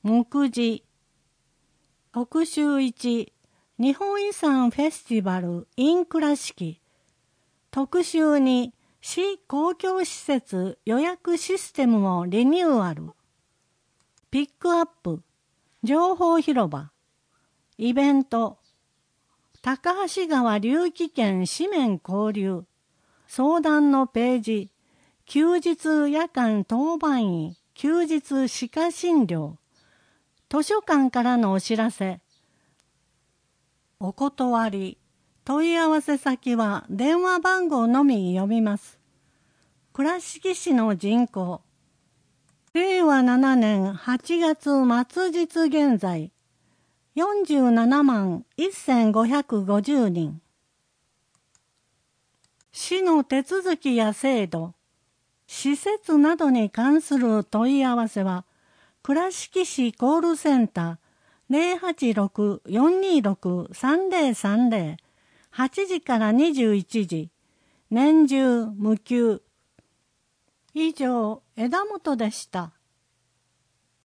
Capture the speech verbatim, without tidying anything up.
目次。特集いち、日本遺産フェスティバル in 倉敷。特集に、市公共施設予約システムをリニューアル。ピックアップ、情報広場。イベント、高橋川隆起圏紙面交流。相談のページ、休日夜間当番医、休日歯科診療。図書館からのお知らせ。お断り。問い合わせ先は電話番号のみ読みます。倉敷市の人口。れいわななねんはちがつ末日現在。よんじゅうななまんせんごひゃくごじゅうにん。市の手続きや制度、施設などに関する問い合わせは、倉敷市コールセンター ゼロはちろく よんにろく さんぜろさんぜろ はちじからにじゅういちじ、年中無休。以上、枝元でした。